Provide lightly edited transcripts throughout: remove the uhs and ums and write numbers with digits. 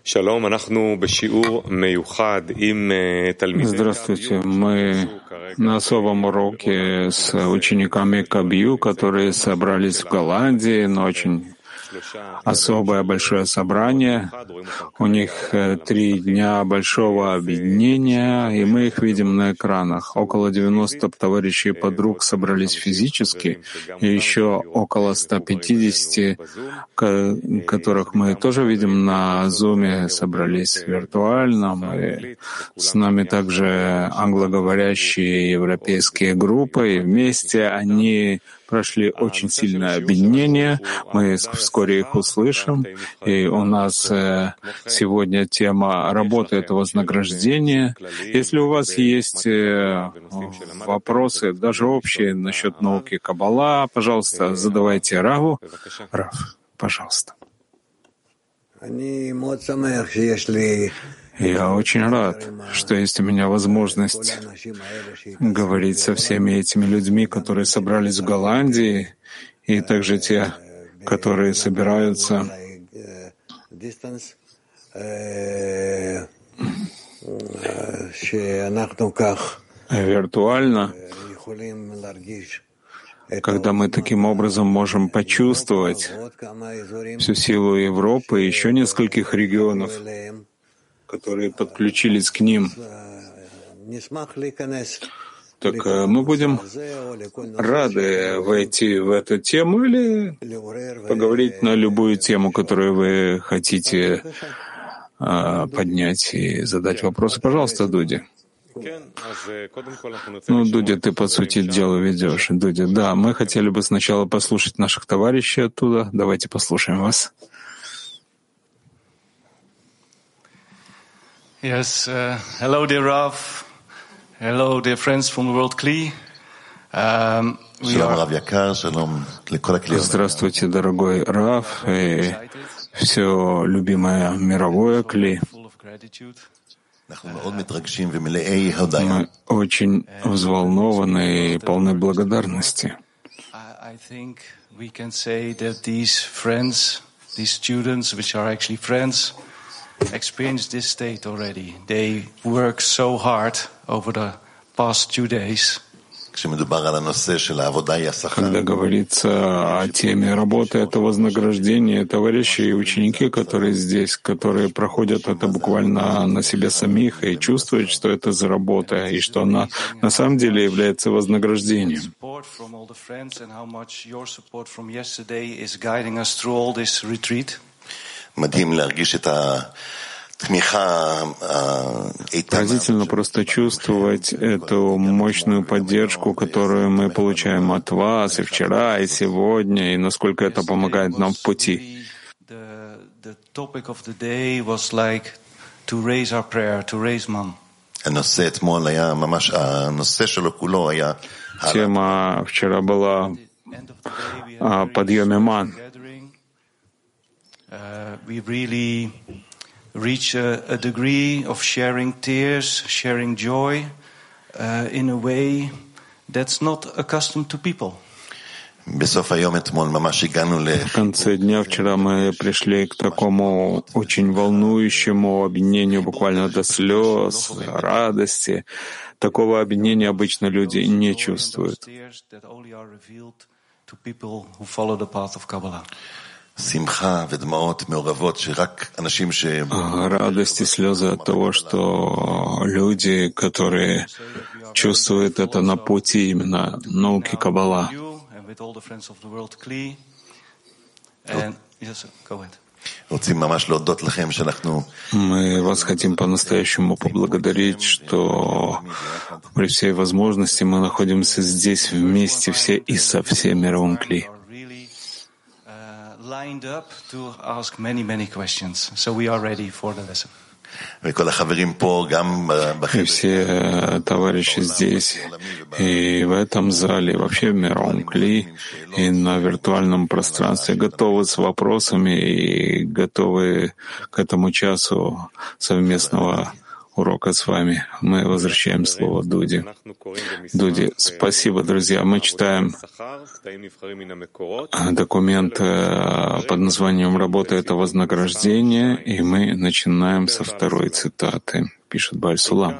Здравствуйте. Мы на особом уроке с учениками Кабью, которые собрались в Голландии на очень особое большое собрание. У них 3 дня большого объединения, и мы их видим на экранах. Около 90 товарищей и подруг собрались физически, и еще около 150, которых мы тоже видим на Зуме, собрались виртуально. И с нами также англоговорящие европейские группы, и вместе они прошли очень сильное объединение. Мы вскоре их услышим. И у нас сегодня тема «Работа — это вознаграждение». Если у вас есть вопросы, даже общие насчет науки Каббала, пожалуйста, задавайте Раву. Рав, пожалуйста. Я очень рад, что есть у меня возможность говорить со всеми этими людьми, которые собрались в Голландии, и также те, которые собираются виртуально, когда мы таким образом можем почувствовать всю силу Европы и еще нескольких регионов, которые подключились к ним. Так мы будем рады войти в эту тему или поговорить на любую тему, которую вы хотите поднять и задать вопросы. Пожалуйста, Дуди. Дудя, ты по сути дела ведешь. Дудя, да, мы хотели бы сначала послушать наших товарищей оттуда. Давайте послушаем вас. Yes, hello, dear Rav. Hello, dear friends from the World Kli. Здравствуйте, дорогой Рав и все любимое мировое Кли. Мы очень взволнованы и полны благодарности. I think we can say that these friends, these students, which are actually friends, experienced this state already. They worked so hard over the past 2 days. Когда говорится о теме работы, это вознаграждение, товарищи и ученики, которые здесь, которые проходят это буквально на себе самих и чувствуют, что это за работа, и что она на самом деле является вознаграждением. Поразительно просто чувствовать эту мощную поддержку, которую мы получаем от вас и вчера, и сегодня, и насколько это помогает нам в пути. Тема вчера была о подъеме ман. Reach a degree of sharing tears, sharing joy in a way that's not accustomed to people. В конце дня вчера мы пришли к такому очень волнующему объединению, буквально до слез, радости. Такого объединения обычно люди не чувствуют. Радость и слезы от того, что люди, которые чувствуют это на пути именно науки Каббала. Мы вас хотим по-настоящему поблагодарить, что при всей возможности мы находимся здесь вместе все и со всем мировым Кли. Lined up to ask many questions, so we are ready for the lesson. И все товарищи здесь, и в этом зале, и вообще в мировом Кли, и на виртуальном пространстве готовы с вопросами и готовы к этому часу совместного урока с вами. Мы возвращаем слово Дуди. Дуди, спасибо, друзья. Мы читаем документ под названием «Работа — это вознаграждение», и мы начинаем со второй цитаты. Пишет Бааль Сулам.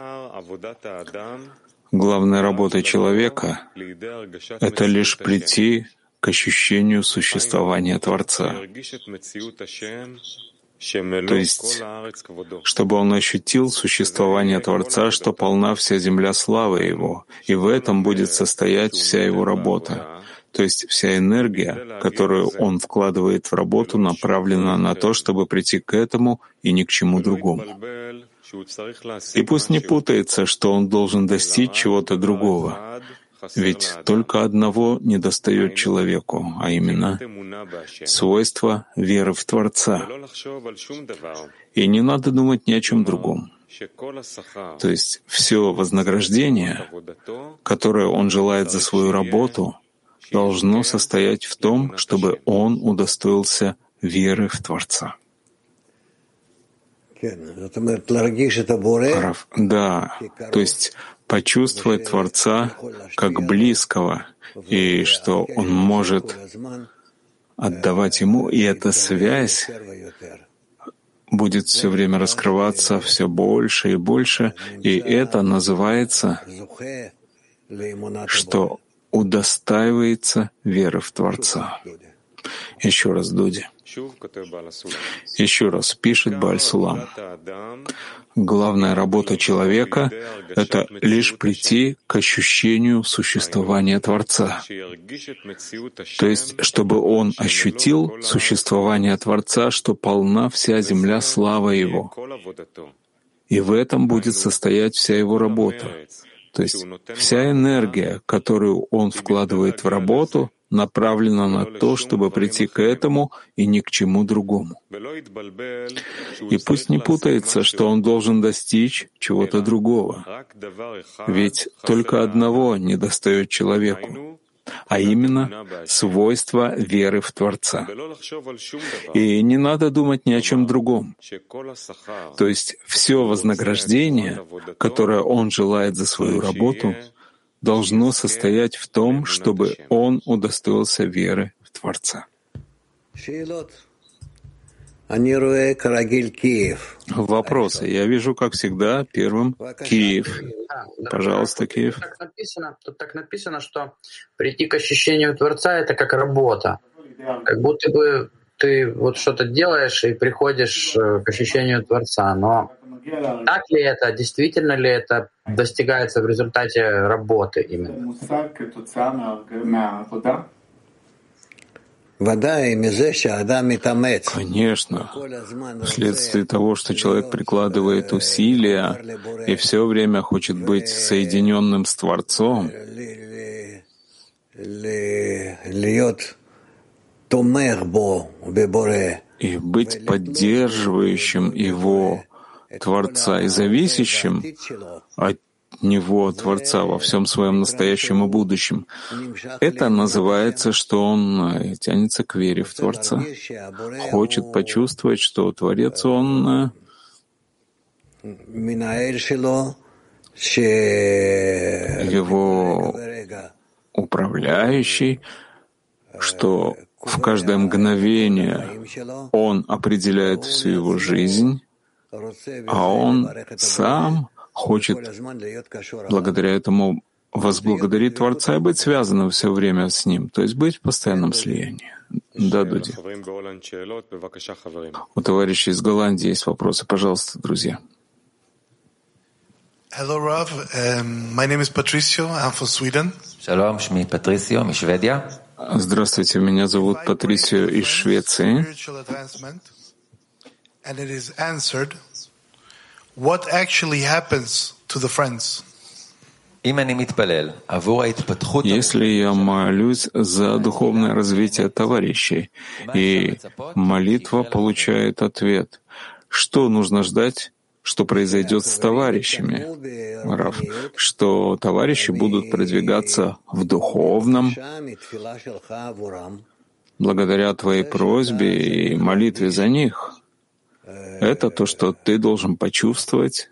Главная работа человека — это лишь прийти к ощущению существования Творца. То есть, чтобы он ощутил существование Творца, что полна вся земля славы Его, и в этом будет состоять вся его работа. То есть вся энергия, которую он вкладывает в работу, направлена на то, чтобы прийти к этому и ни к чему другому. И пусть не путается, что он должен достичь чего-то другого. Ведь только одного недостает человеку, а именно свойство веры в Творца. И не надо думать ни о чем другом. То есть все вознаграждение, которое он желает за свою работу, должно состоять в том, чтобы он удостоился веры в Творца. Да, то есть почувствовать Творца как близкого, и что он может отдавать ему, и эта связь будет все время раскрываться все больше и больше, и это называется, что удостаивается веры в Творца. Еще раз, Дуди. Еще раз пишет Бааль Сулам. Главная работа человека — это лишь прийти к ощущению существования Творца. То есть, чтобы он ощутил существование Творца, что полна вся земля слава Его. И в этом будет состоять вся его работа. То есть вся энергия, которую он вкладывает в работу, направлена на то, чтобы прийти к этому и ни к чему другому. И пусть не путается, что он должен достичь чего-то другого. Ведь только одного недостает человеку, а именно свойство веры в Творца. И не надо думать ни о чем другом. То есть все вознаграждение, которое он желает за свою работу, должно состоять в том, чтобы он удостоился веры в Творца. Вопросы. Я вижу, как всегда, первым Киев. Пожалуйста, Киев. Тут так написано, что прийти к ощущению Творца — это как работа. Как будто бы ты вот что-то делаешь и приходишь к ощущению Творца. Но так ли это? Действительно ли это достигается в результате работы именно? Конечно, вследствие того, что человек прикладывает усилия и все время хочет быть соединенным с Творцом, и быть поддерживающим его Творца и зависящим от Него, Творца, во всем своем настоящем и будущем. Это называется, что он тянется к вере в Творца, хочет почувствовать, что Творец, он его управляющий, что в каждое мгновение он определяет всю его жизнь, а он сам хочет благодаря этому возблагодарить Творца и быть связанным все время с Ним, то есть быть в постоянном слиянии. Да, Дуди. У товарищей из Голландии есть вопросы. Пожалуйста, друзья. Hello, Rav. My name is Patricio. I'm from Sweden. Shalom, shmi Patricio, mi Шведия. Здравствуйте, меня зовут Патрисио из Швеции. And it is answered. What actually happens to the friends? Если я молюсь за духовное развитие товарищей, и молитва получает ответ, что нужно ждать, что произойдет с товарищами, Рав, что товарищи будут продвигаться в духовном благодаря твоей просьбе и молитве за них. Это то, что ты должен почувствовать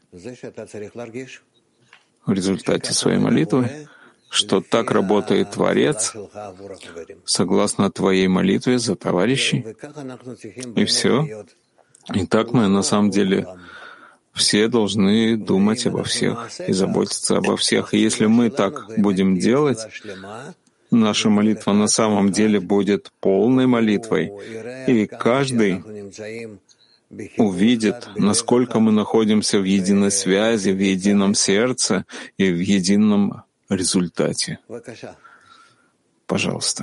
в результате своей молитвы, что так работает Творец согласно твоей молитве за товарищей. И все. И так мы на самом деле все должны думать обо всех и заботиться обо всех. И если мы так будем делать, наша молитва на самом деле будет полной молитвой, и каждый увидит, насколько мы находимся в единой связи, в едином сердце и в едином результате. Пожалуйста.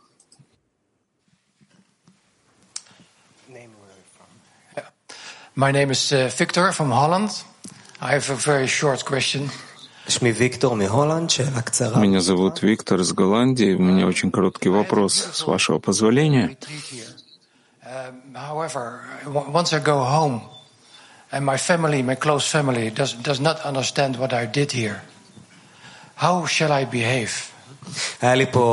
My name is Victor from Holland. I have a very short question. Меня зовут Виктор из Голландии. У меня очень короткий вопрос, с вашего позволения. However, once I go home, and my family, my close family, does not understand what I did here, how shall I behave? У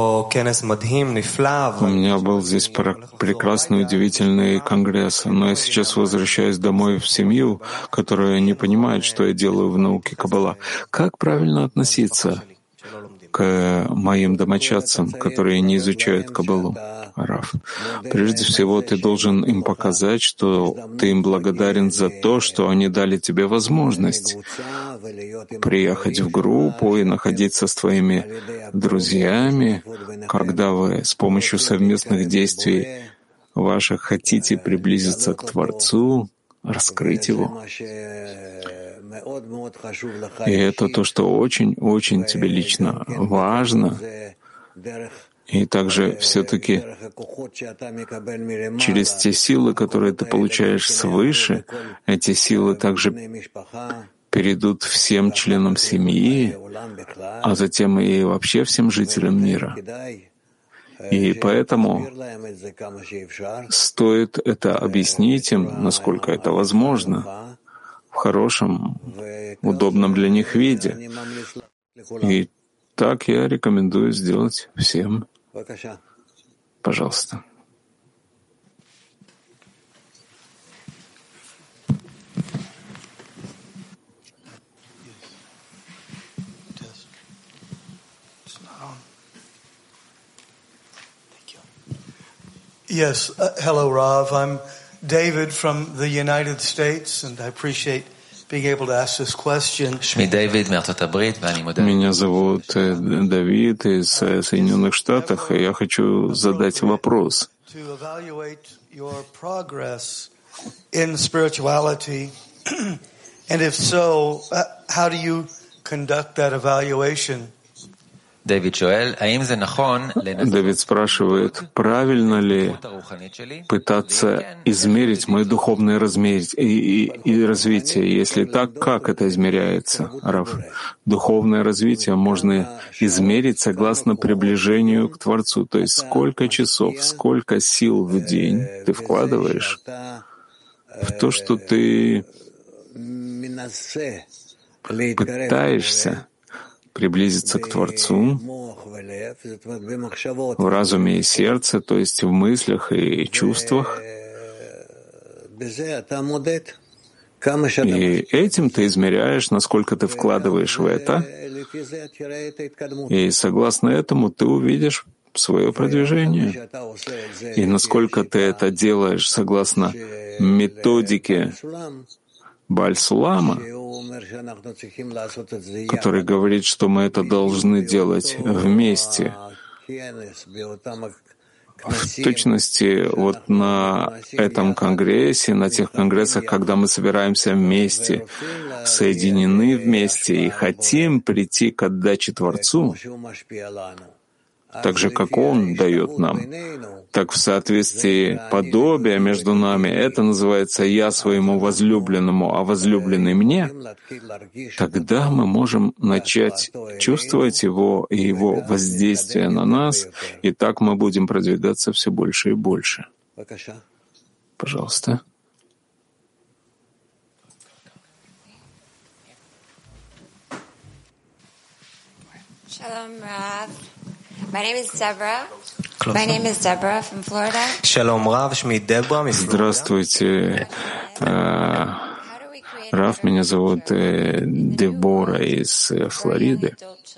меня был здесь прекрасный, удивительный конгресс, но я сейчас возвращаюсь домой в семью, которая не понимает, что я делаю в науке Каббала. Как правильно относиться к моим домочадцам, которые не изучают Каббалу, Рав? Прежде всего, ты должен им показать, что ты им благодарен за то, что они дали тебе возможность приехать в группу и находиться с твоими друзьями, когда вы с помощью совместных действий ваших хотите приблизиться к Творцу, раскрыть Его. И это то, что очень-очень тебе лично важно. И также все-таки через те силы, которые ты получаешь свыше, эти силы также перейдут всем членам семьи, а затем и вообще всем жителям мира. И поэтому стоит это объяснить им, насколько это возможно, в хорошем, удобном для них виде. И так я рекомендую сделать всем. Пожалуйста. Yes. Hello, Rav. I'm David from the United States, and I appreciate being able to ask this question. Меня зовут Давид из Соединенных Штатов, и я хочу задать вопрос. To evaluate your progress in spirituality, and if so, how do you conduct that evaluation? Давид спрашивает, правильно ли пытаться измерить мое духовное и развитие? Если так, как это измеряется, Рав? Духовное развитие можно измерить согласно приближению к Творцу. То есть сколько часов, сколько сил в день ты вкладываешь в то, что ты пытаешься приблизиться к Творцу в разуме и сердце, то есть в мыслях и чувствах. И этим ты измеряешь, насколько ты вкладываешь в это. И согласно этому ты увидишь свое продвижение. И насколько ты это делаешь согласно методике Бааль-Сулама, который говорит, что мы это должны делать вместе. В точности, вот на этом конгрессе, на тех конгрессах, когда мы собираемся вместе, соединены вместе и хотим прийти к отдаче Творцу, так же, как Он дает нам, так в соответствии подобия между нами, это называется «я своему возлюбленному, а возлюбленный мне», тогда мы можем начать чувствовать Его и Его воздействие на нас, и так мы будем продвигаться все больше и больше. Пожалуйста. Shalom, Rav. My name is Deborah. My name is Deborah from Florida. Здравствуйте, Рав, меня зовут Дебора из Флориды.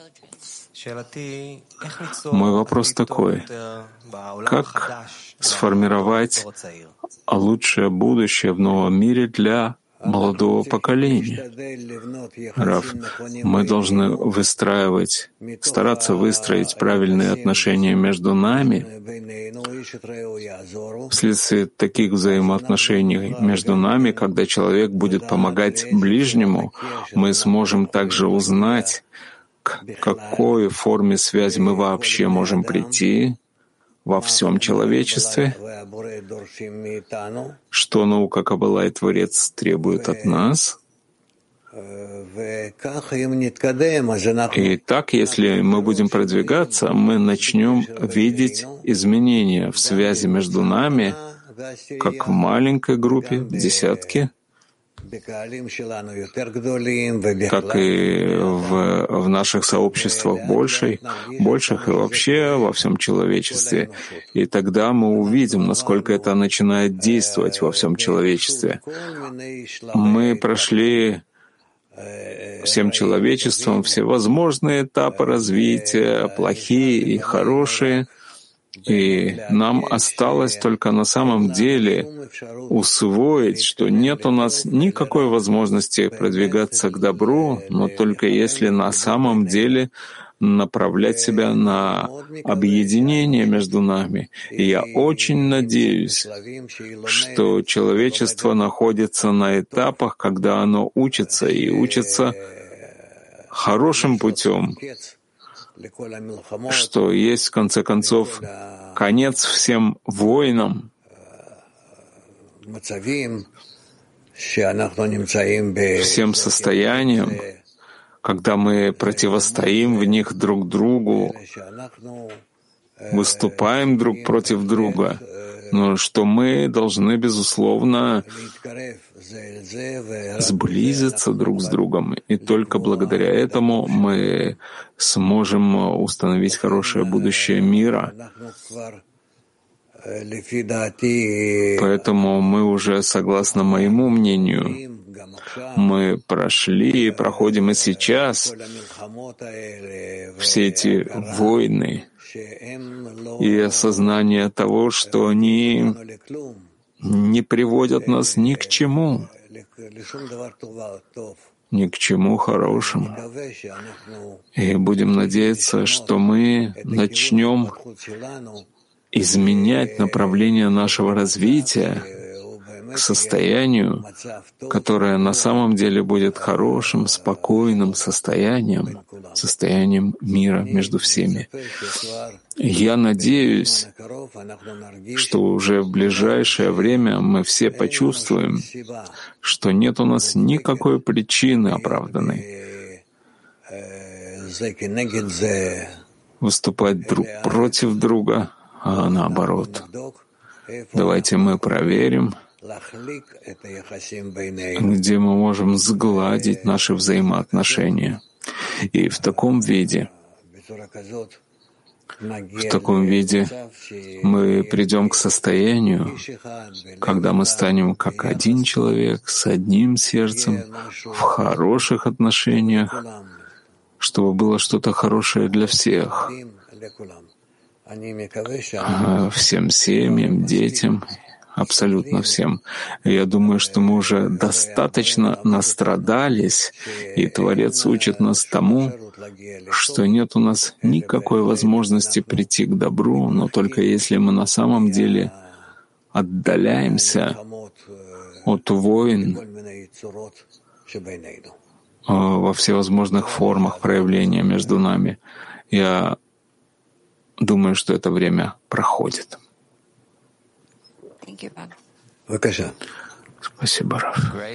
Мой вопрос такой: как сформировать лучшее будущее в новом мире для молодого поколения? Рав, мы должны стараться выстроить правильные отношения между нами. Вследствие таких взаимоотношений между нами, когда человек будет помогать ближнему, мы сможем также узнать, к какой форме связи мы вообще можем прийти во всем человечестве, что наука Каббала и Творец требуют от нас. И так, если мы будем продвигаться, мы начнем видеть изменения в связи между нами, как в маленькой группе, в десятке, так и в наших сообществах больших и вообще во всем человечестве. И тогда мы увидим, насколько это начинает действовать во всем человечестве. Мы прошли всем человечеством все возможные этапы развития, плохие и хорошие, и нам осталось только на самом деле усвоить, что нет у нас никакой возможности продвигаться к добру, но только если на самом деле направлять себя на объединение между нами. И я очень надеюсь, что человечество находится на этапах, когда оно учится, и учится хорошим путем, что есть, в конце концов, конец всем войнам, всем состояниям, когда мы противостоим в них друг другу, выступаем друг против друга, но что мы должны, безусловно, сблизиться друг с другом, и только благодаря этому мы сможем установить хорошее будущее мира. Поэтому мы уже, согласно моему мнению, мы прошли и проходим и сейчас все эти войны и осознание того, что они не приводят нас ни к чему хорошему. И будем надеяться, что мы начнем изменять направление нашего развития к состоянию, которое на самом деле будет хорошим, спокойным состоянием мира между всеми. Я надеюсь, что уже в ближайшее время мы все почувствуем, что нет у нас никакой причины оправданной выступать друг против друга, а наоборот. Давайте мы проверим, где мы можем сгладить наши взаимоотношения. И в таком виде мы придем к состоянию, когда мы станем как один человек, с одним сердцем, в хороших отношениях, чтобы было что-то хорошее для всех, всем семьям, детям, абсолютно всем. Я думаю, что мы уже достаточно настрадались, и Творец учит нас тому, что нет у нас никакой возможности прийти к добру, но только если мы на самом деле отдаляемся от войн во всевозможных формах проявления между нами. Я думаю, что это время проходит. Спасибо, Рав.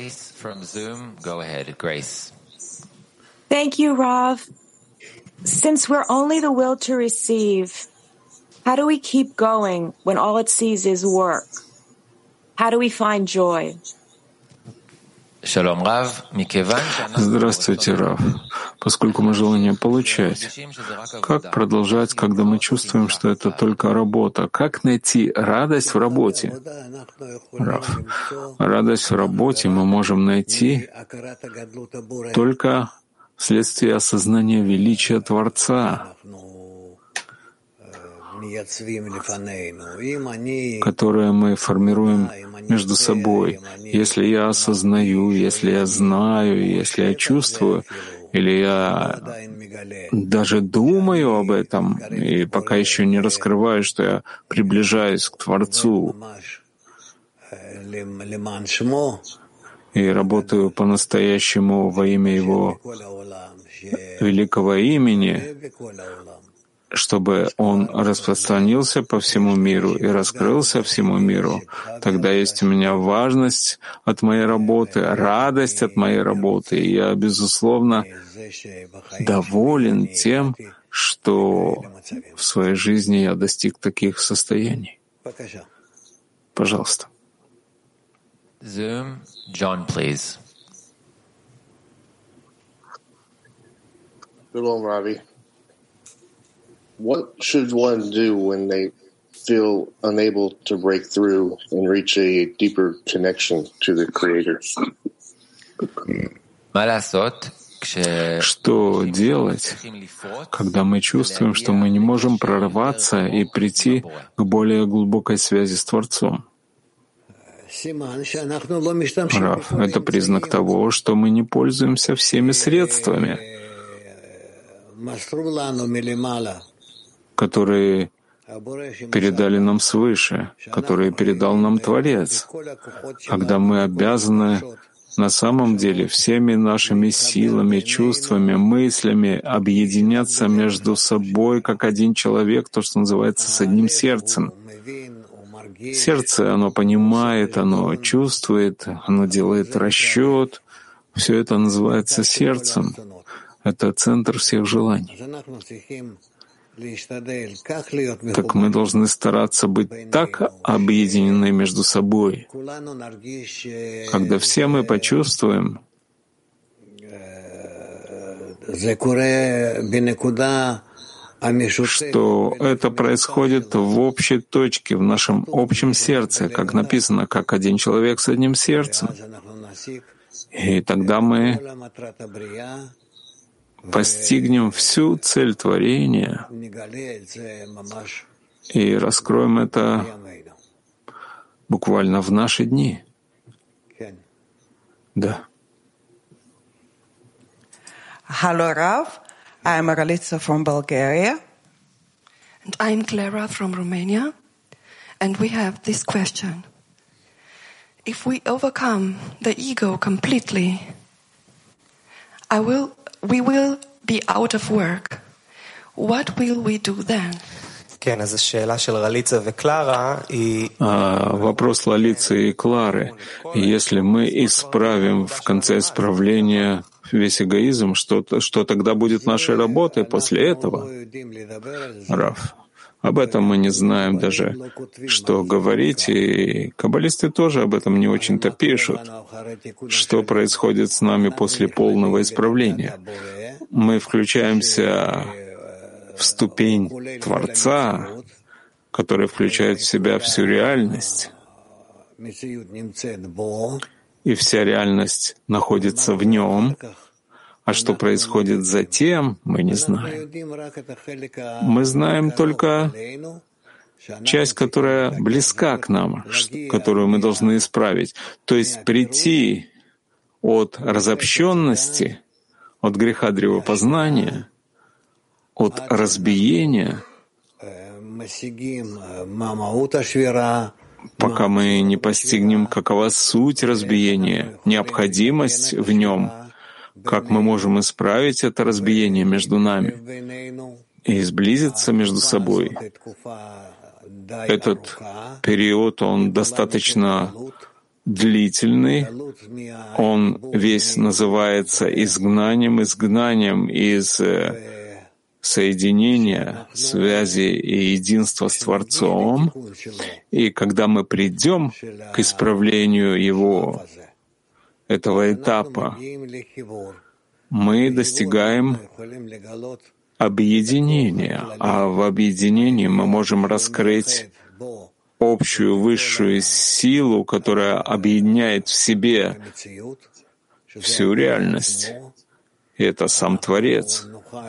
Thank you, Rav. Since we're only the will to receive, how do we keep going when all it sees is work? How do we find joy? Здравствуйте, Рав. Поскольку мы желание получать, как продолжать, когда мы чувствуем, что это только работа? Как найти радость в работе? Рав, радость в работе мы можем найти только вследствие осознания величия Творца, которое мы формируем между собой. Если я осознаю, если я знаю, если я чувствую, или я даже думаю об этом, и пока еще не раскрываю, что я приближаюсь к Творцу и работаю по-настоящему во имя Его великого имени, чтобы он распространился по всему миру и раскрылся всему миру, тогда есть у меня важность от моей работы, радость от моей работы. И я, безусловно, доволен тем, что в своей жизни я достиг таких состояний. Пожалуйста. Zoom, John, please. Shalom, Ravi. What should one do when they feel unable to break through and reach a deeper connection to the Creator? Что делать, когда мы чувствуем, что мы не можем прорваться и прийти к более глубокой связи с Творцом? Рав, это признак того, что мы не пользуемся всеми средствами, которые передали нам свыше, которые передал нам Творец, когда мы обязаны на самом деле всеми нашими силами, чувствами, мыслями объединяться между собой как один человек, то, что называется, с одним сердцем. Сердце, оно понимает, оно чувствует, оно делает расчет. Все это называется сердцем. Это центр всех желаний. Так мы должны стараться быть так объединены между собой, когда все мы почувствуем, что это происходит в общей точке, в нашем общем сердце, как написано, как один человек с одним сердцем. И тогда мы постигнем всю цель творения и раскроем это буквально в наши дни. Да. Hello, Rav. I'm Maralitsa from Bulgaria. And I'm Clara from Romania. And we have this question. If we overcome the ego completely, we will be out of work. What will we do then? Вопрос Лалицы и Клары. Если мы исправим в конце исправления весь эгоизм, что тогда будет нашей работой после этого? Рав, об этом мы не знаем даже, что говорить, и каббалисты тоже об этом не очень-то пишут. Что происходит с нами после полного исправления? Мы включаемся в ступень Творца, который включает в себя всю реальность, и вся реальность находится в нем. А что происходит затем, мы не знаем. Мы знаем только часть, которая близка к нам, которую мы должны исправить. То есть прийти от разобщенности, от греха древопознания, от разбиения, пока мы не постигнем, какова суть разбиения, необходимость в нем, как мы можем исправить это разбиение между нами и сблизиться между собой. Этот период, он достаточно длительный, он весь называется изгнанием из соединения, связи и единства с Творцом. И когда мы придем к исправлению его, этого этапа мы достигаем объединения, а в объединении мы можем раскрыть общую высшую силу, которая объединяет в себе всю реальность. И это сам Творец.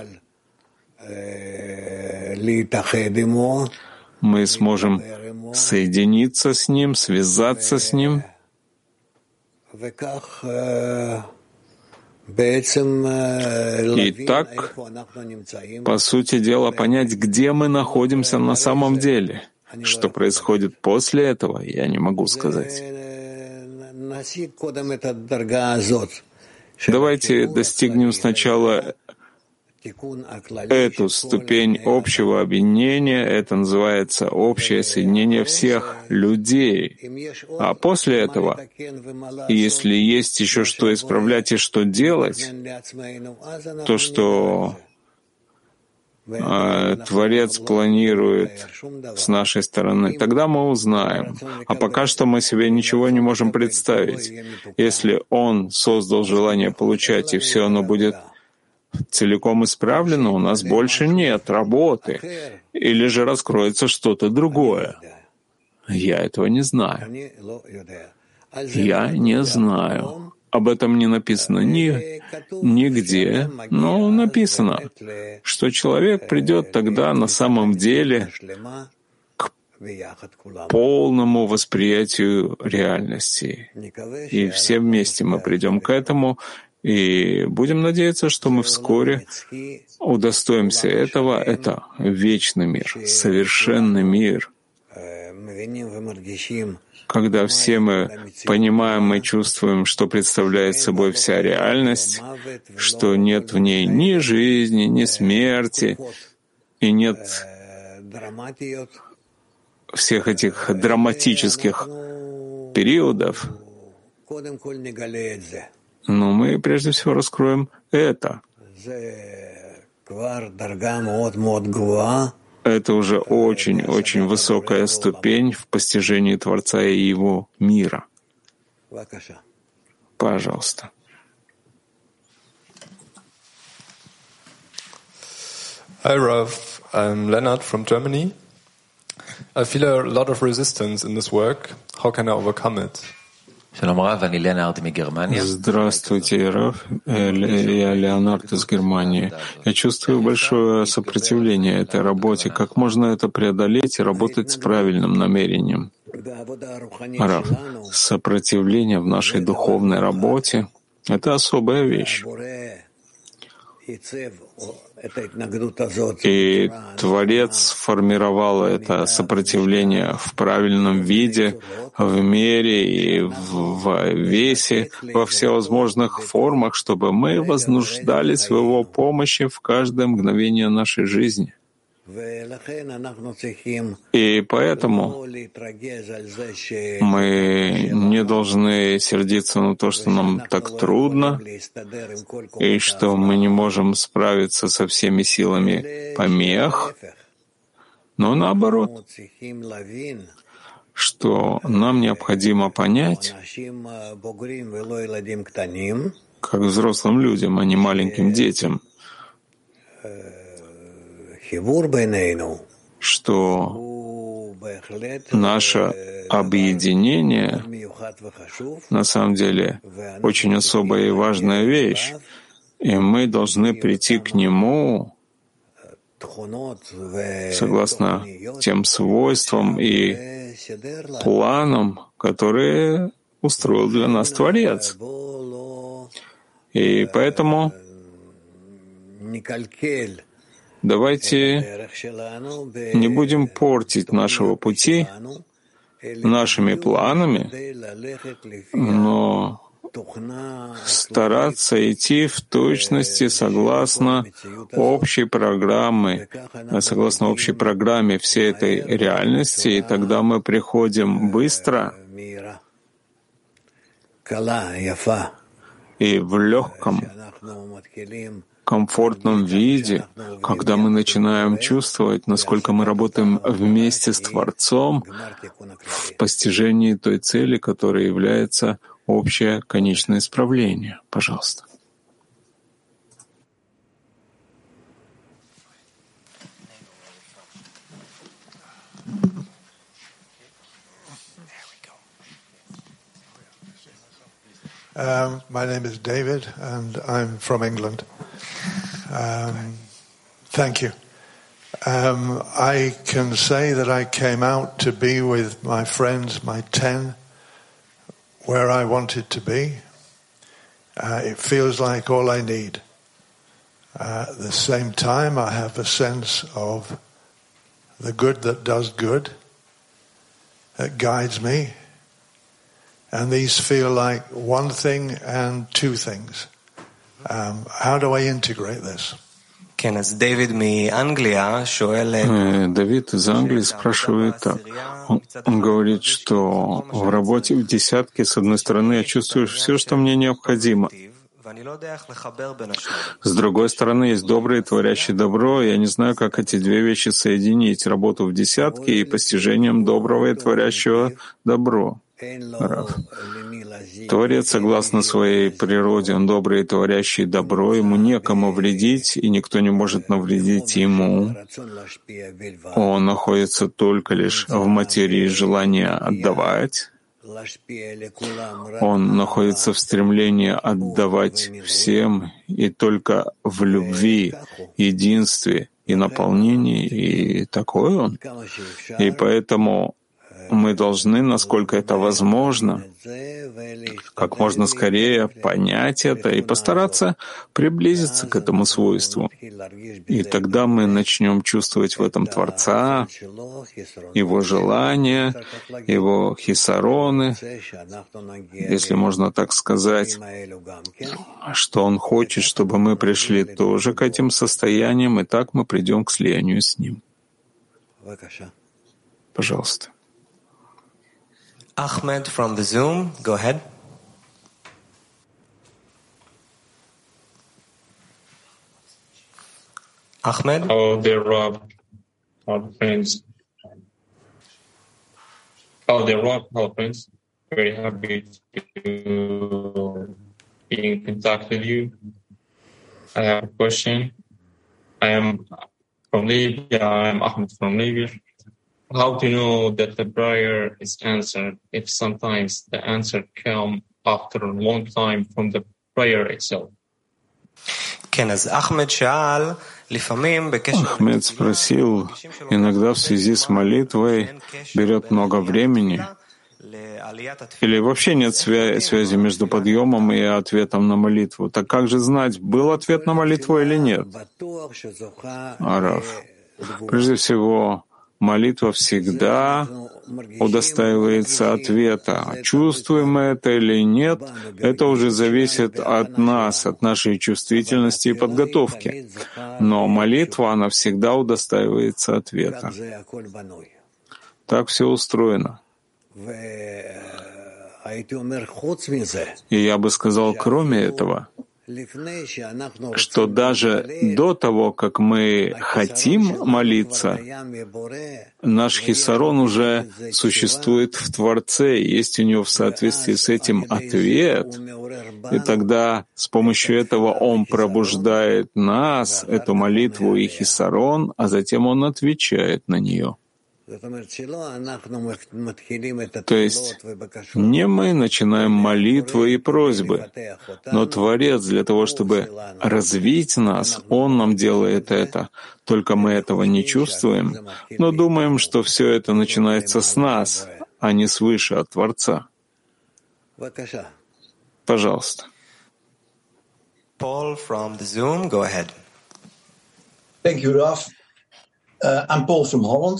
Мы сможем соединиться с Ним, связаться с Ним. И так, по сути дела, понять, где мы находимся на самом деле. Что происходит после этого, я не могу сказать. Давайте достигнем сначала эту ступень общего объединения, это называется общее соединение всех людей. А после этого, если есть еще что исправлять и что делать, то, что Творец планирует с нашей стороны, тогда мы узнаем. А пока что мы себе ничего не можем представить. Если Он создал желание получать, и все оно будет целиком исправлено, у нас больше нет работы. Или же раскроется что-то другое. Я этого не знаю. Я не знаю. Об этом не написано нигде, но написано, что человек придет тогда на самом деле к полному восприятию реальности. И все вместе мы придем к этому, и будем надеяться, что мы вскоре удостоимся этого. Это вечный мир, совершенный мир, когда все мы понимаем и чувствуем, что представляет собой вся реальность, что нет в ней ни жизни, ни смерти, и нет всех этих драматических периодов, но мы прежде всего раскроем это. Это уже очень-очень высокая ступень в постижении Творца и Его мира. Пожалуйста. Hi, Rav. I'm Leonard from Germany. I feel a lot of resistance in this work. How can I overcome it? Здравствуйте, Рав. Я Леонард из Германии. Я чувствую большое сопротивление этой работе. Как можно это преодолеть и работать с правильным намерением? Рав, сопротивление в нашей духовной работе — это особая вещь. И Творец сформировал это сопротивление в правильном виде, в мере и в весе, во всевозможных формах, чтобы мы вознуждались в Его помощи в каждое мгновение нашей жизни. И поэтому мы не должны сердиться на то, что нам так трудно, и что мы не можем справиться со всеми силами помех, но наоборот, что нам необходимо понять, как взрослым людям, а не маленьким детям, что наше объединение на самом деле очень особая и важная вещь, и мы должны прийти к нему согласно тем свойствам и планам, которые устроил для нас Творец. И поэтому давайте не будем портить нашего пути нашими планами, но стараться идти в точности согласно общей программе всей этой реальности, и тогда мы приходим быстро и в легком, комфортном виде, когда мы начинаем чувствовать, насколько мы работаем вместе с Творцом в постижении той цели, которая является общее конечное исправление. Пожалуйста. My name is David, and I'm from England. Thank you. I can say that I came out to be with my friends, my 10, where I wanted to be. It feels like all I need. At the same time, I have a sense of the good that does good, that guides me. And these feel like one thing and two things. How do I integrate this? Давид из Англии спрашивает так. Он говорит, что в работе в десятке, с одной стороны, я чувствую все, что мне необходимо. С другой стороны, есть доброе, творящее добро. Я не знаю, как эти две вещи соединить. Работу в десятке и постижением доброго и творящего добро. Творец, согласно своей природе, он добрый и творящий добро, ему некому вредить, и никто не может навредить ему. Он находится только лишь в материи желания отдавать. Он находится в стремлении отдавать всем, и только в любви, единстве и наполнении, и такой он. И поэтому мы должны, насколько это возможно, как можно скорее понять это и постараться приблизиться к этому свойству. И тогда мы начнем чувствовать в этом Творца, Его желания, Его хисароны, если можно так сказать, что Он хочет, чтобы мы пришли тоже к этим состояниям, и так мы придем к слиянию с Ним. Пожалуйста. Ahmed from the Zoom, go ahead. Ahmed? Oh, dear Rob, our friends. Our friends. Very happy to be in contact with you. I have a question. I am from Libya. I am Ahmed from Libya. How to know that the prayer is answered if sometimes the answer comes after a long time from the prayer itself? Ахмед спросил, иногда в связи с молитвой берет много времени, или вообще нет связи между подъемом и ответом на молитву. Так как же знать, был ответ на молитву или нет? Рав, прежде всего, молитва всегда удостаивается ответа. Чувствуем мы это или нет, это уже зависит от нас, от нашей чувствительности и подготовки. Но молитва, она всегда удостаивается ответа. Так все устроено. И я бы сказал, кроме этого, что даже до того, как мы хотим молиться, наш хисарон уже существует в Творце, есть у него в соответствии с этим ответ, и тогда с помощью этого он пробуждает нас, эту молитву и хисарон, а затем он отвечает на нее. То есть не мы начинаем молитвы и просьбы, но Творец для того, чтобы развить нас, Он нам делает это. Только мы этого не чувствуем, но думаем, что все это начинается с нас, а не свыше от Творца. Пожалуйста. Paul from the Zoom, go ahead. Thank you, Raf. I'm Paul from Holland.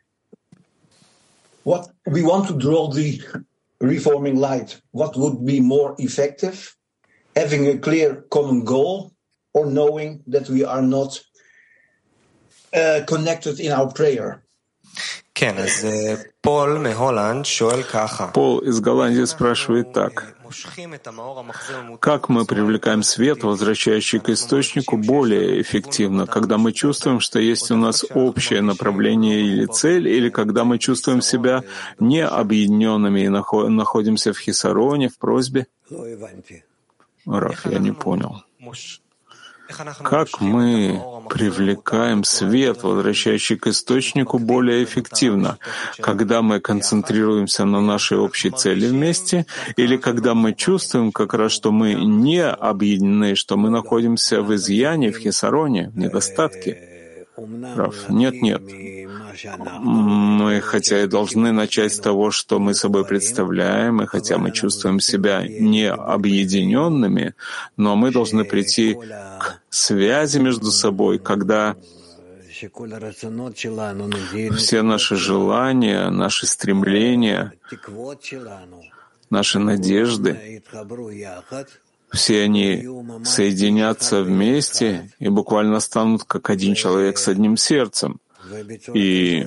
What we want to draw the reforming light. What would be more effective? Having a clear common goal, or knowing that we are not connected in our prayer? Пол из Голландии спрашивает так. Как мы привлекаем свет, возвращающий к источнику, более эффективно, когда мы чувствуем, что есть у нас общее направление или цель, или когда мы чувствуем себя необъединенными и находимся в хисароне, в просьбе? Раф, я не понял. Как мы привлекаем свет, возвращающий к источнику, более эффективно, когда мы концентрируемся на нашей общей цели вместе, или когда мы чувствуем как раз, что мы не объединены, что мы находимся в изъяне, в хисароне, в недостатке? Раф, нет. Мы хотя и должны начать с того, что мы собой представляем, и хотя мы чувствуем себя не объединенными, но мы должны прийти к связи между собой, когда все наши желания, наши стремления, наши надежды, все они соединятся вместе и буквально станут как один человек с одним сердцем. И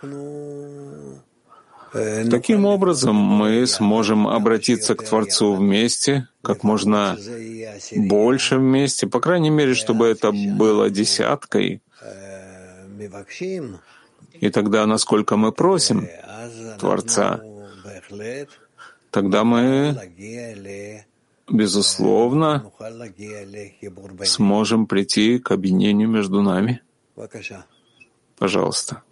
таким образом мы сможем обратиться к Творцу вместе, как можно больше вместе, по крайней мере, чтобы это было десяткой. И тогда, насколько мы просим Творца, тогда мы, безусловно, сможем прийти к объединению между нами. Пожалуйста.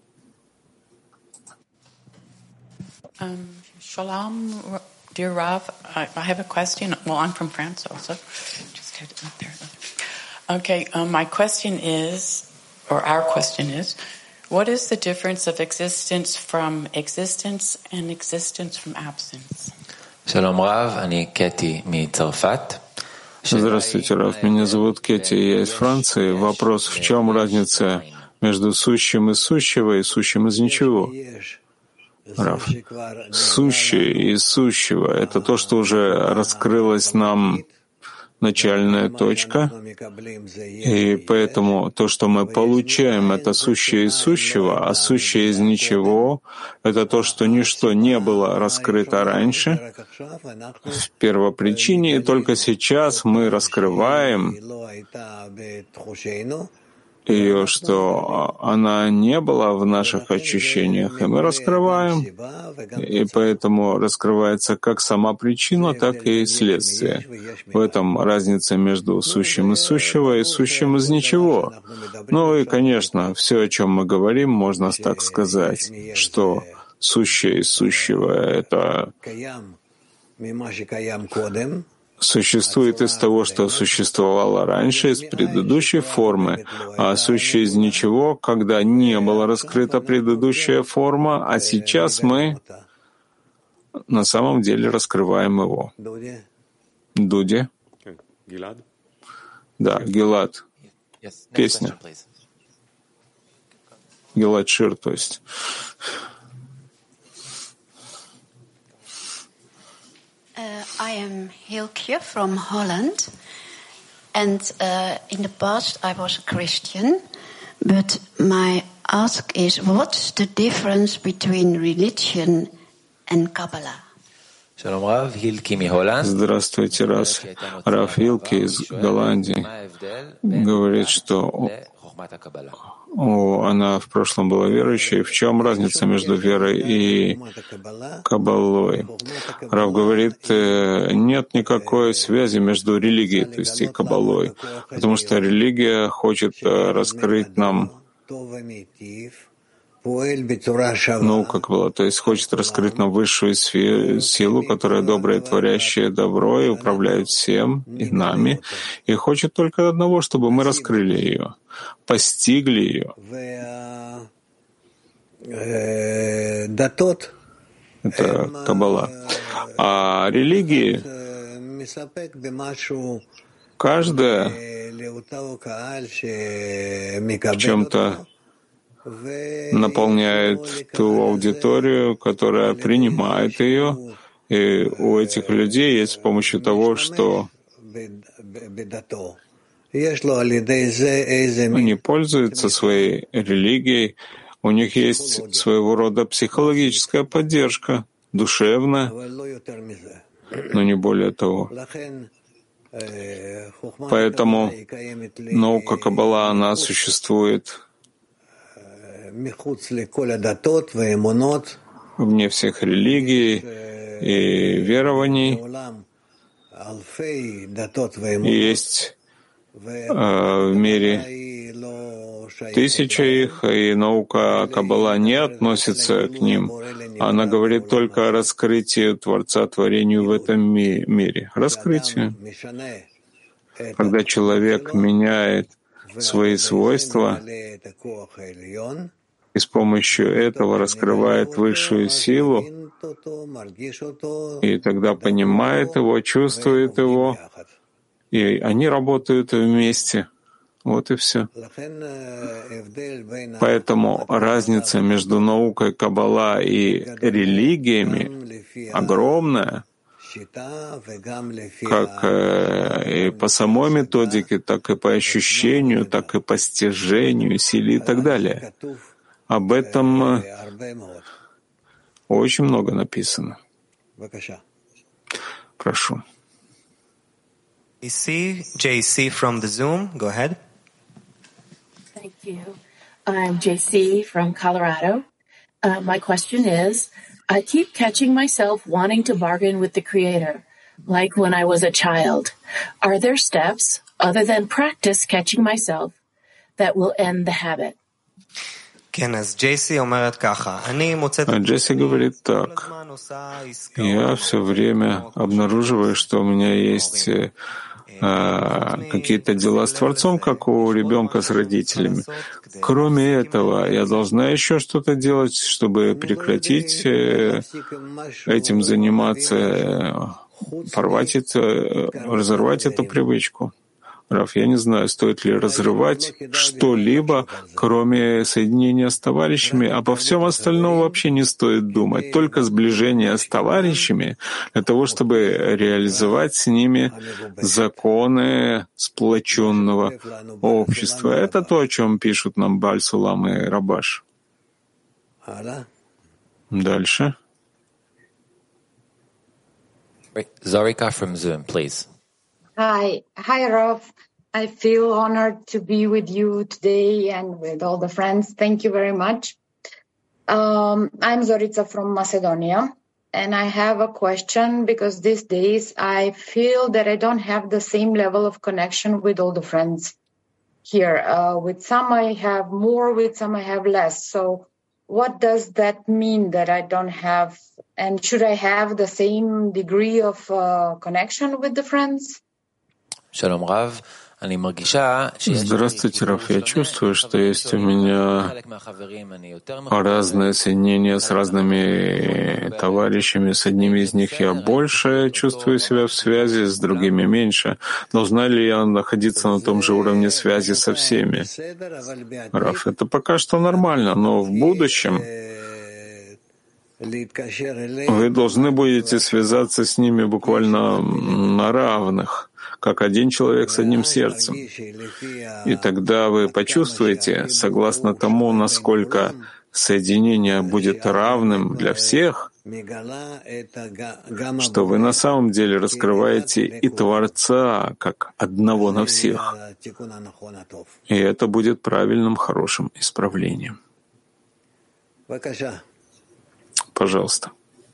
Shalom, dear Rav. I have a question. Well, I'm from France also. Just had it up there. Okay, my question is, or our question is, what is the difference of existence from existence and existence from absence? Shalom Rav, אני קטי מצרפת. Здравствуйте, Рав. Меня зовут Кетти, я из Франции. Вопрос, в чем разница между сущим из сущего и сущим из ничего? Рав. Сущее из сущего — это то, что уже раскрылось нам начальная точка, и поэтому то, что мы получаем, это сущее из сущего, а сущее из ничего — это то, что ничто не было раскрыто раньше, в первопричине, и только сейчас мы раскрываем ее, что она не была в наших ощущениях, и мы раскрываем, и поэтому раскрывается как сама причина, так и следствие. В этом разница между сущим из сущего и сущим из ничего. Ну и, конечно, все, о чем мы говорим, можно так сказать, что сущее из сущего — это существует из того, что существовало раньше, из предыдущей формы, а сущее из ничего, когда не была раскрыта предыдущая форма, а сейчас мы на самом деле раскрываем его. Дуди? Да, Гилад. Песня. Гилад Шир, то есть. I am Hilke from Holland, and in the past I was a Christian, but my ask is, what's the difference between religion and Kabbalah? Здравствуйте, Рав Хилки из Голландии говорит, что она в прошлом была верующей. В чем разница между верой и каббалой? Рав говорит, нет никакой связи между религией, то есть и каббалой, потому что религия хочет раскрыть нам как было, то есть хочет раскрыть нам высшую силу, которая добрая, творящая добро и управляет всем и нами, и хочет только одного, чтобы мы раскрыли ее, постигли ее. Это каббала. А религии, каждая в чем-то наполняет ту аудиторию, которая принимает ее, и у этих людей есть с помощью того, что они пользуются своей религией, у У них есть своего рода психологическая поддержка, душевная, но не более того. Поэтому наука Каббала, она существует вне всех религий и верований. Есть в мире тысяча их, и наука Каббала не относится к ним. Она говорит только о раскрытии Творца творению в этом мире. Раскрытие. Когда человек меняет свои свойства и с помощью этого раскрывает высшую силу, и тогда понимает его, чувствует его, и они работают вместе. Вот и все. Поэтому разница между наукой Каббала и религиями огромная, как и по самой методике, так и по ощущению, так и постижению, силе и так далее. Об этом очень много написано. Прошу. JC from the Zoom, go ahead. Thank you. I'm JC from Colorado. My question is, I keep catching myself wanting to bargain with the Creator, like when I was a child. Are there steps, other than practice catching myself, that will end the habit? Джесси говорит так. Я все время обнаруживаю, что у меня есть какие-то дела с Творцом, как у ребенка с родителями. Кроме этого, я должна еще что-то делать, чтобы прекратить этим заниматься, порвать это, разорвать эту привычку. Раф, я не знаю, стоит ли разрывать что-либо, кроме соединения с товарищами, обо всем остальном вообще не стоит думать. Только сближение с товарищами для того, чтобы реализовать с ними законы сплоченного общества. Это то, о чем пишут нам Бааль Сулам и Рабаш. Дальше. Zorika from Zoom, please. Hi, Rav. I feel honored to be with you today and with all the friends. Thank you very much. I'm Zorica from Macedonia, and I have a question because these days I feel that I don't have the same level of connection with all the friends here. With some I have more, with some I have less. So what does that mean that I don't have, and should I have the same degree of connection with the friends? Здравствуйте, Раф. Я чувствую, что есть у меня разные соединения с разными товарищами. С одними из них я больше чувствую себя в связи, с другими меньше. Должна ли я находиться на том же уровне связи со всеми? Раф, это пока что нормально, но в будущем вы должны будете связаться с ними буквально на равных, как один человек с одним сердцем. И тогда вы почувствуете, согласно тому, насколько соединение будет равным для всех, что вы на самом деле раскрываете и Творца как одного на всех. И это будет правильным, хорошим исправлением. Пожалуйста.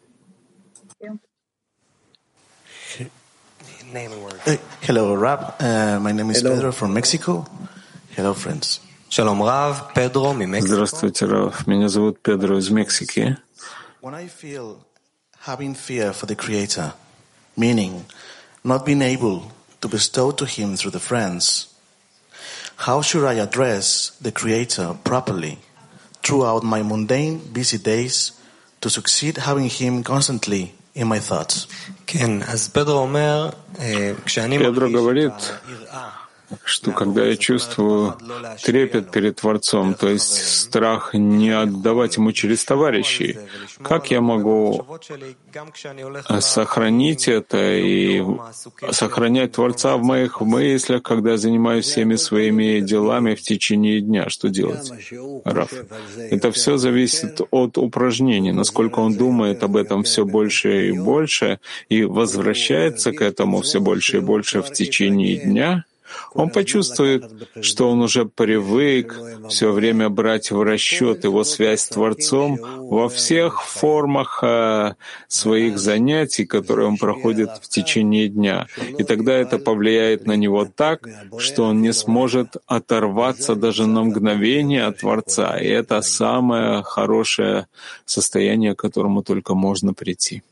Hello, Rab. My name is Pedro from Mexico. Hello, friends. Здравствуйте, Рав. Меня зовут Педро из Мексики. When I feel having fear for the Creator, meaning not being able to bestow to Him through the friends, how should I address the Creator properly throughout my mundane, busy days to succeed having Him constantly in my thoughts? Педро говорит, что когда я чувствую трепет перед Творцом, то есть страх не отдавать Ему через товарищей, как я могу сохранить это и сохранять Творца в моих мыслях, когда я занимаюсь всеми своими делами в течение дня? Что делать, Рав? Это все зависит от упражнений, насколько он думает об этом все больше и больше и возвращается к этому все больше и больше в течение дня. Он почувствует, что он уже привык все время брать в расчет его связь с Творцом во всех формах своих занятий, которые он проходит в течение дня. И тогда это повлияет на него так, что он не сможет оторваться даже на мгновение от Творца. И это самое хорошее состояние, к которому только можно прийти.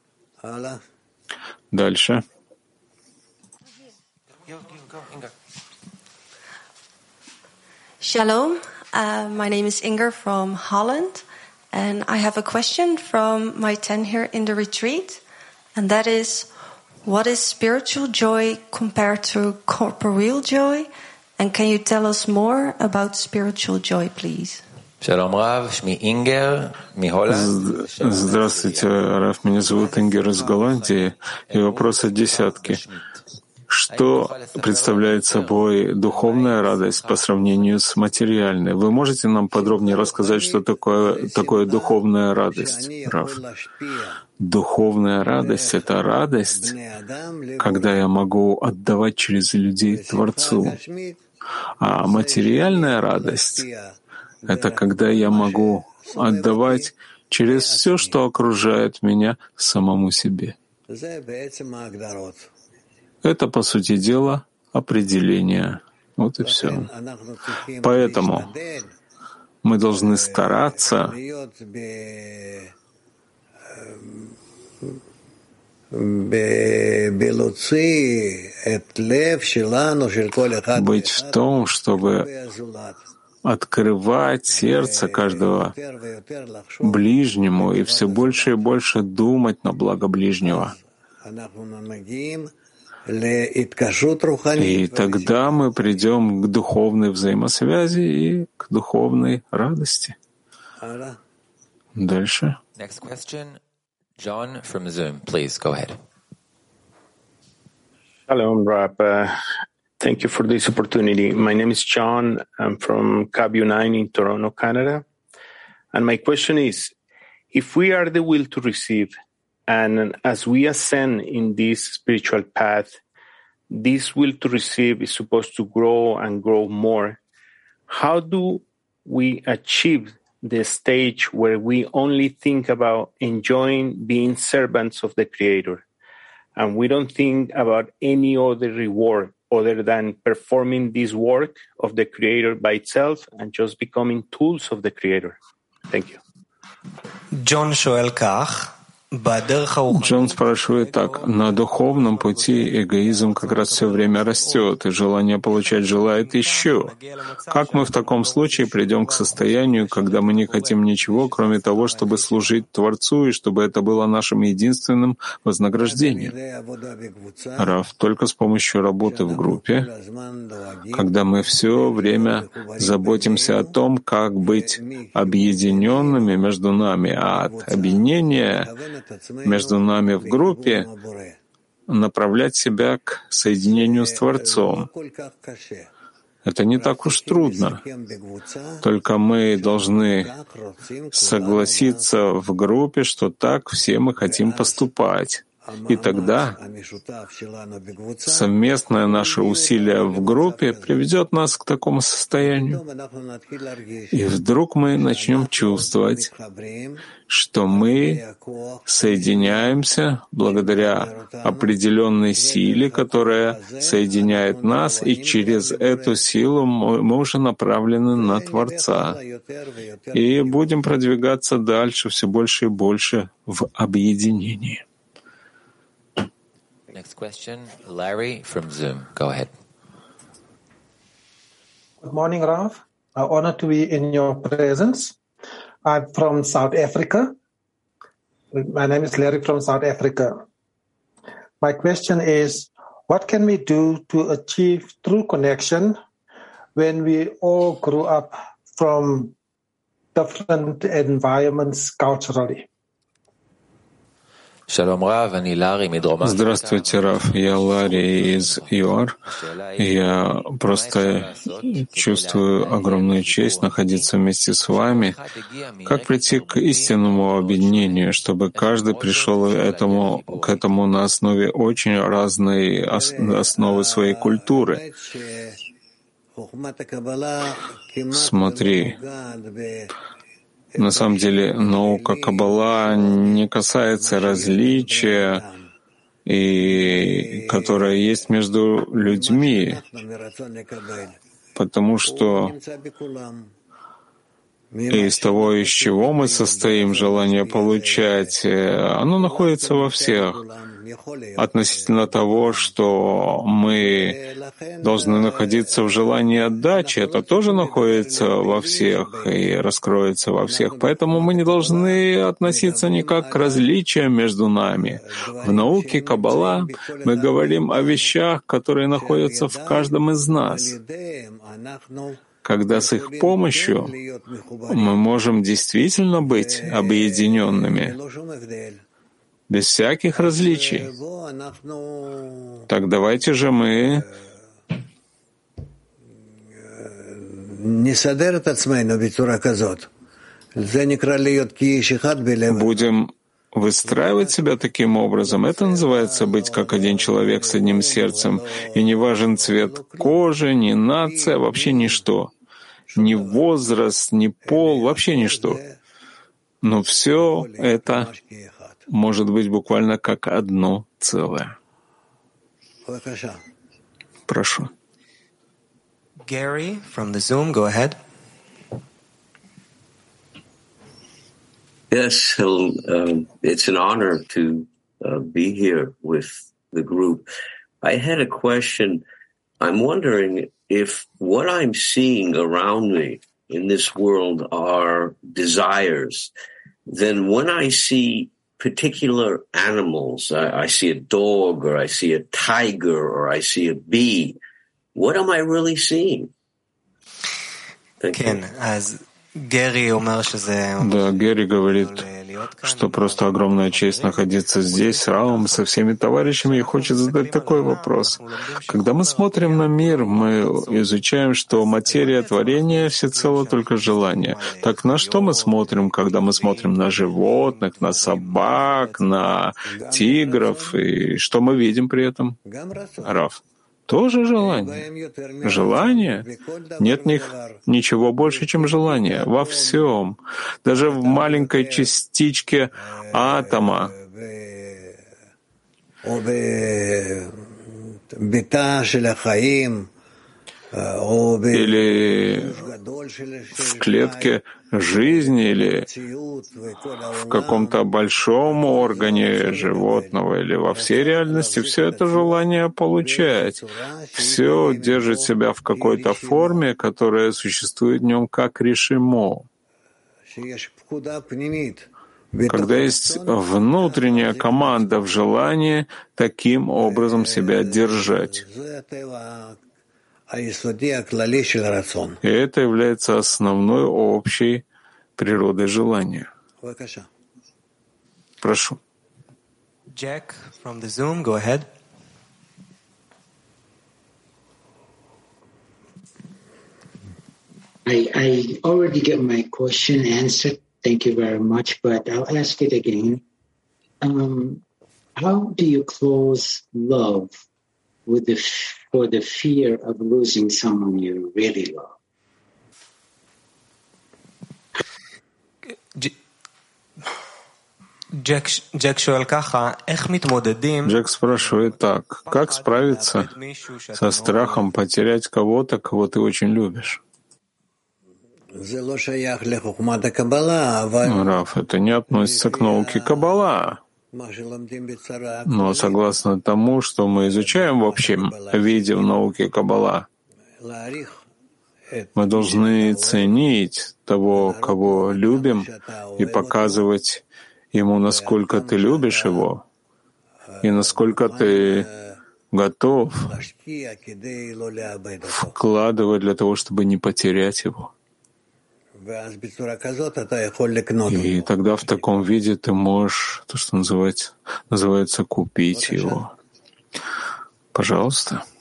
Дальше. Shalom, my name is Inger from Holland, and I have a question from my 10 here in the retreat, and that is, what is spiritual joy compared to corporeal joy? And can you tell us more about spiritual joy, please? Shalom Rav, shmi Inger, mi Holland. Здравствуйте, Рав, меня зовут Ингер из Голландии, и вопрос от десятки. Что представляет собой духовная радость по сравнению с материальной? Вы можете нам подробнее рассказать, что такое духовная радость, Рав? Духовная радость — это радость, когда я могу отдавать через людей Творцу. А материальная радость — это когда я могу отдавать через все, что окружает меня, самому себе. Это, по сути дела, определение. Вот и все. Поэтому мы должны стараться быть в том, чтобы открывать сердце каждого ближнему и все больше и больше думать на благо ближнего. И тогда мы придем к духовной взаимосвязи и к духовной радости. Дальше. Next question, John from Zoom, please go ahead. Hello, Rab. Thank you for this opportunity. My name is John. I'm from CABU 9 in Toronto, Canada. And my question is, if we are the will to receive, and as we ascend in this spiritual path, this will to receive is supposed to grow and grow more. How do we achieve the stage where we only think about enjoying being servants of the Creator, and we don't think about any other reward other than performing this work of the Creator by itself and just becoming tools of the Creator? Thank you. John שואל כך, Джон спрашивает так. На духовном пути эгоизм как раз все время растет, и желание получать желает еще. Как мы в таком случае придем к состоянию, когда мы не хотим ничего, кроме того, чтобы служить Творцу, и чтобы это было нашим единственным вознаграждением? Рав, только с помощью работы в группе, когда мы все время заботимся о том, как быть объединенными между нами, а от объединения между нами в группе направлять себя к соединению с Творцом. Это не так уж трудно. Только мы должны согласиться в группе, что так все мы хотим поступать. И тогда совместное наше усилие в группе приведет нас к такому состоянию. И вдруг мы начнем чувствовать, что мы соединяемся благодаря определенной силе, которая соединяет нас, и через эту силу мы уже направлены на Творца. И будем продвигаться дальше все больше и больше в объединении. Next question, Larry from Zoom. Go ahead. Good morning, Rav. I'm honored to be in your presence. I'm from South Africa. My name is Larry from South Africa. My question is, What can we do to achieve true connection when we all grew up from different environments culturally? Здравствуйте, Рав. Я Ларри из ЮАР. Я просто чувствую огромную честь находиться вместе с вами. Как прийти к истинному объединению, чтобы каждый пришел к этому на основе очень разной основы своей культуры? Смотри, на самом деле наука Каббала не касается различия, которое есть между людьми, потому что из того, из чего мы состоим, желание получать, оно находится во всех. Относительно того, что мы должны находиться в желании отдачи, это тоже находится во всех и раскроется во всех. Поэтому мы не должны относиться никак к различиям между нами. В науке Каббала мы говорим о вещах, которые находятся в каждом из нас. Когда с их помощью мы можем действительно быть объединенными, без всяких различий. Так давайте же мы будем выстраивать себя таким образом. Это называется быть как один человек с одним сердцем. И не важен цвет кожи, ни нация, вообще ничто. Ни возраст, ни пол, вообще ничто. Но все это может быть буквально как одно целое. Прошу. Gary from the Zoom, go ahead. Yes, it's an honor to be here with the group. I had a question. I'm wondering if what I'm seeing around me in this world are desires, then when I see particular animals, I see a dog or I see a tiger or I see a bee, what am I really seeing? כן, אז גרי אומר שזה... Да, Герри говорит, что просто огромная честь находиться здесь, с Равом, со всеми товарищами, и хочет задать такой вопрос. Когда мы смотрим на мир, мы изучаем, что материя творения всецело только желание. Так на что мы смотрим, когда мы смотрим на животных, на собак, на тигров, и что мы видим при этом? Рав. Тоже желание. Желание? Нет в них ничего больше, чем желание. Во всем. Даже в маленькой частичке атома. Или в клетке жизни, или в каком-то большом органе животного, или во всей реальности, все это желание получать. Все держит себя в какой-то форме, которая существует в нем как решимо. Когда есть внутренняя команда в желании, таким образом себя держать. И это является основной общей природой желания. Прошу. Jack from the Zoom, go ahead. I already got my question answered. Thank you very much, but I'll ask it again. How do you close love for the fear of losing someone you really love? Джек שואל ככה, איך מתמודדים... Джек спрашивает так, как справиться со страхом потерять кого-то, кого ты очень любишь? Рав, это не относится к науке Каббала. Но согласно тому, что мы изучаем в общем виде в науке Каббала, мы должны ценить того, кого любим, и показывать ему, насколько ты любишь его, и насколько ты готов вкладывать для того, чтобы не потерять его. И тогда в таком виде ты можешь, то, что называется купить его. Пожалуйста.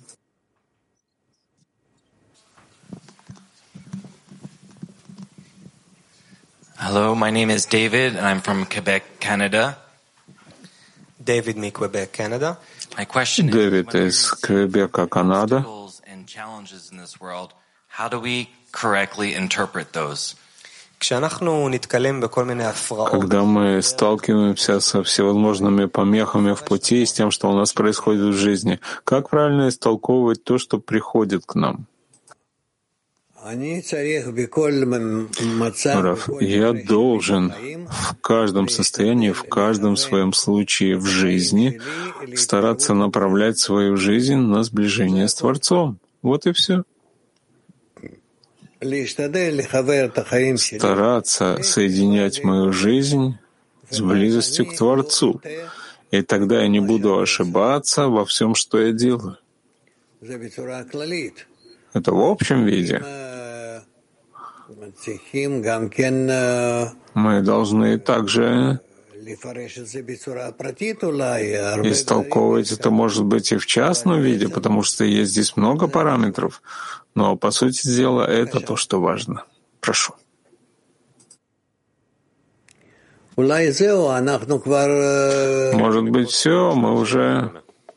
Hello, my name is David, and I'm from Quebec, Canada. David me Quebec, Canada. My question is, Дэвид из Квебека, Канада. and challenges in this world, how do we correctly interpret those? Когда мы сталкиваемся со всевозможными помехами в пути и с тем, что у нас происходит в жизни, как правильно истолковывать то, что приходит к нам? Рав, я должен в каждом состоянии, в каждом своем случае в жизни стараться направлять свою жизнь на сближение с Творцом. Вот и все. Стараться соединять мою жизнь с близостью к Творцу. И тогда я не буду ошибаться во всем, что я делаю. Это в общем виде. Мы должны также истолковывать это, может быть, и в частном виде, потому что есть здесь много параметров. Но, по сути дела, это то, что важно. Прошу. Может быть, все, мы уже...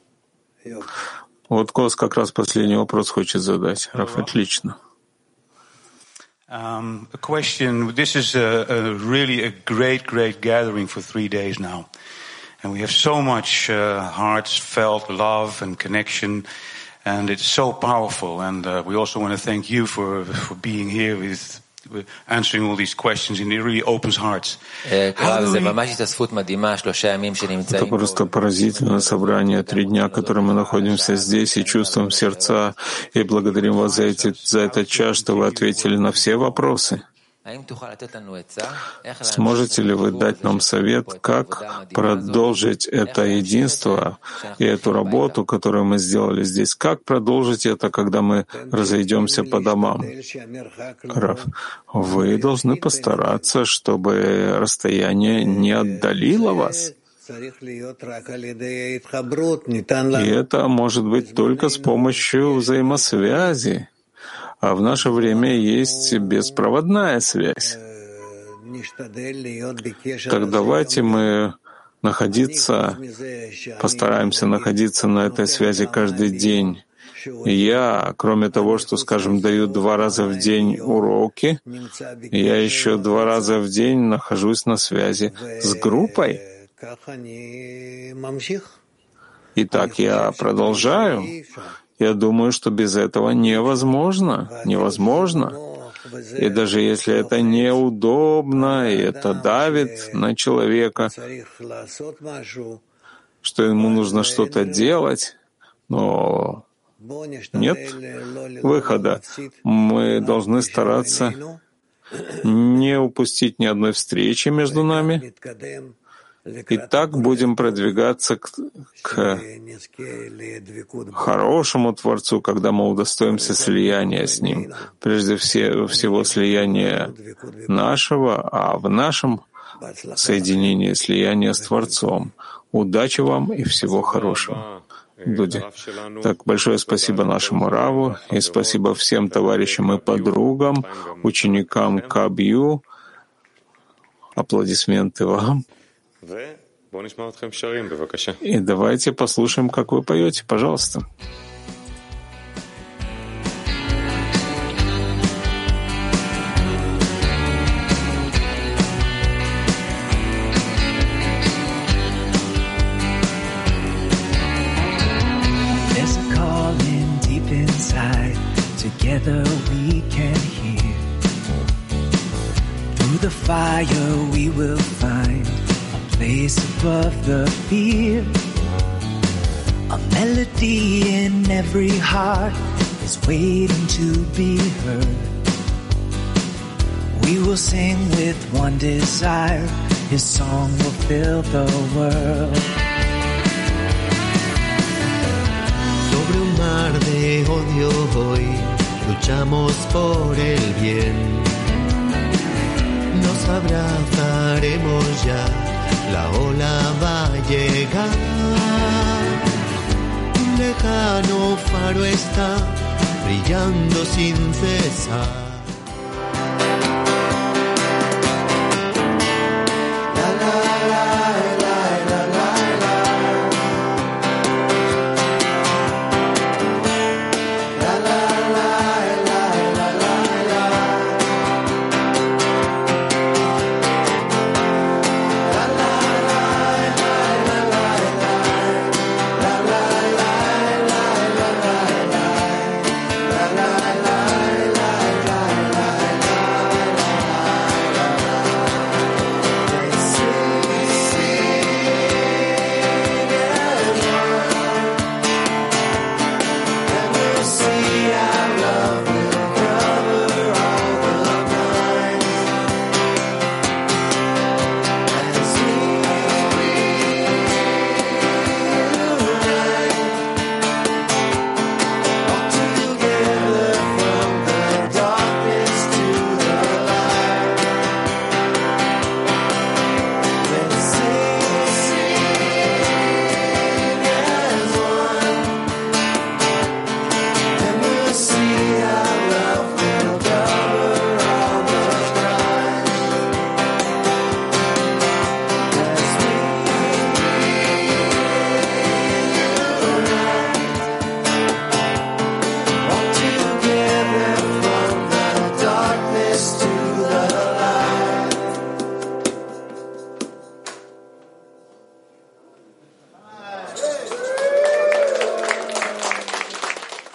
Вот Кос как раз последний вопрос хочет задать. Раф, отлично. A question. This is really a great gathering for 3 days now. And we have so much heartfelt love and connection, and it's so powerful. And we also want to thank you for being here with answering all these questions, and it really opens hearts. Это просто поразительное собрание. 3 дня, которые мы находимся здесь и чувствуем сердца, и благодарим вас за этот час, что вы ответили на все вопросы. Сможете ли вы дать нам совет, как продолжить это единство и эту работу, которую мы сделали здесь? Как продолжить это, когда мы разойдемся по домам? Раф, вы должны постараться, чтобы расстояние не отдалило вас. И это может быть только с помощью взаимосвязи. А в наше время есть беспроводная связь. Так давайте мы постараемся находиться на этой связи каждый день. Я, кроме того, что, скажем, даю 2 раза в день уроки, я еще 2 раза в день нахожусь на связи с группой. И так я продолжаю. Я думаю, что без этого невозможно. И даже если это неудобно, и это давит на человека, что ему нужно что-то делать, но нет выхода. Мы должны стараться не упустить ни одной встречи между нами. И так будем продвигаться к хорошему Творцу, когда мы удостоимся слияния с Ним. Прежде всего слияния нашего, а в нашем соединении слияния с Творцом. Удачи вам и всего хорошего. Дуди. Так, большое спасибо нашему Раву и спасибо всем товарищам и подругам, ученикам Кабью. Аплодисменты вам. И давайте послушаем, как вы поете, пожалуйста. There's a calling deep inside. Together we can hear. Through the fire we will find place above the fear. A melody in every heart is waiting to be heard. We will sing with one desire. His song will fill the world. odio hoy, luchamos por el bien. Nos abrazaremos ya, la ola va a llegar. Un lejano faro está brillando sin cesar.